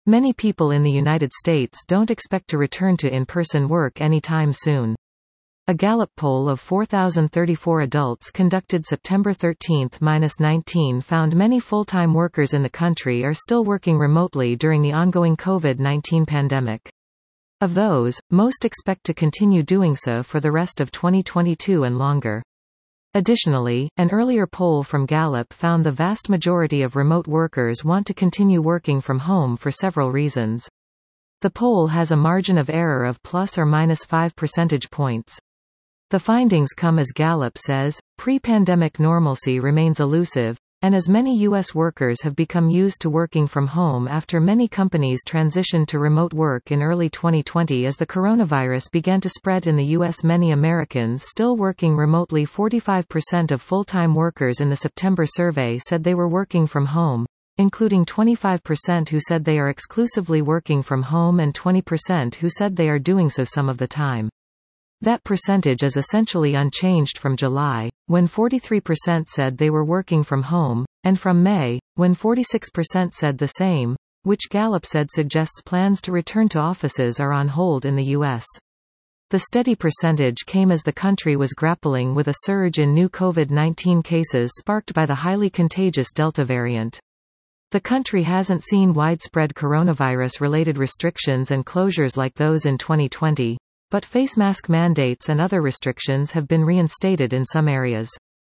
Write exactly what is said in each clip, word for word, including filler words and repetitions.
Many people in the United States don't expect to return to in-person work anytime soon. A Gallup poll of four thousand thirty-four adults conducted September thirteenth to nineteenth found many full-time workers in the country are still working remotely during the ongoing COVID nineteen pandemic. Of those, most expect to continue doing so for the rest of twenty twenty-two and longer. Additionally, an earlier poll from Gallup found the vast majority of remote workers want to continue working from home for several reasons. The poll has a margin of error of plus or minus five percentage points. The findings come as Gallup says, pre-pandemic normalcy remains elusive, and as many U S workers have become used to working from home after many companies transitioned to remote work in early twenty twenty as the coronavirus began to spread in the U S. Many Americans still working remotely. forty-five percent of full-time workers in the September survey said they were working from home, including twenty-five percent who said they are exclusively working from home and twenty percent who said they are doing so some of the time. That percentage is essentially unchanged from July, when forty-three percent said they were working from home, and from May, when forty-six percent said the same, which Gallup said suggests plans to return to offices are on hold in the U S. The steady percentage came as the country was grappling with a surge in new COVID nineteen cases sparked by the highly contagious Delta variant. The country hasn't seen widespread coronavirus-related restrictions and closures like those in twenty twenty. But face mask mandates and other restrictions have been reinstated in some areas.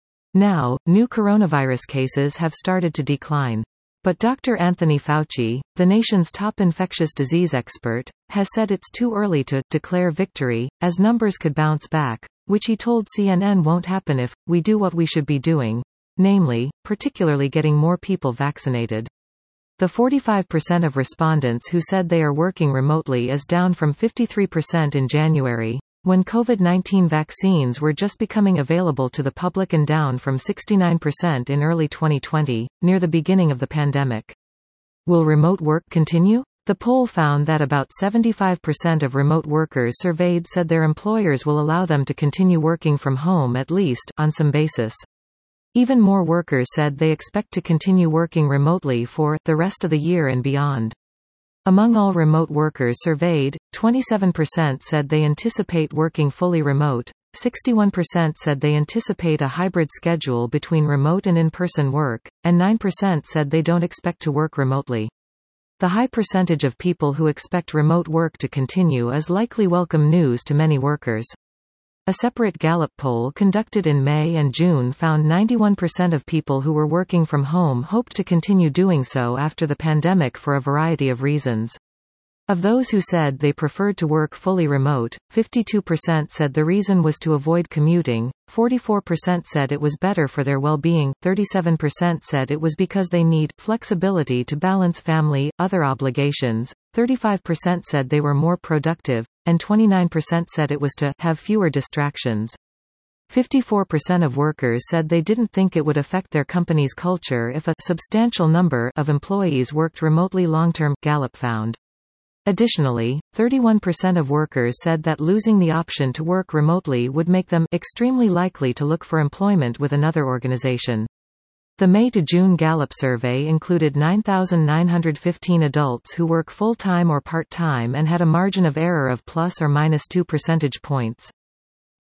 Now, new coronavirus cases have started to decline. But Doctor Anthony Fauci, the nation's top infectious disease expert, has said it's too early to declare victory, as numbers could bounce back, which he told C N N won't happen if we do what we should be doing, namely, particularly getting more people vaccinated. The forty-five percent of respondents who said they are working remotely is down from fifty-three percent in January, when COVID nineteen vaccines were just becoming available to the public, and down from sixty-nine percent in early twenty twenty, near the beginning of the pandemic. Will remote work continue? The poll found that about seventy-five percent of remote workers surveyed said their employers will allow them to continue working from home at least on some basis. Even more workers said they expect to continue working remotely for the rest of the year and beyond. Among all remote workers surveyed, twenty-seven percent said they anticipate working fully remote, sixty-one percent said they anticipate a hybrid schedule between remote and in-person work, and nine percent said they don't expect to work remotely. The high percentage of people who expect remote work to continue is likely welcome news to many workers. A separate Gallup poll conducted in May and June found ninety-one percent of people who were working from home hoped to continue doing so after the pandemic for a variety of reasons. Of those who said they preferred to work fully remote, fifty-two percent said the reason was to avoid commuting, forty-four percent said it was better for their well-being, thirty-seven percent said it was because they need flexibility to balance family, other obligations, thirty-five percent said they were more productive, and twenty-nine percent said it was to have fewer distractions. fifty-four percent of workers said they didn't think it would affect their company's culture if a substantial number of employees worked remotely long-term, Gallup found. Additionally, thirty-one percent of workers said that losing the option to work remotely would make them extremely likely to look for employment with another organization. The May to June Gallup survey included nine thousand nine hundred fifteen adults who work full-time or part-time and had a margin of error of plus or minus two percentage points.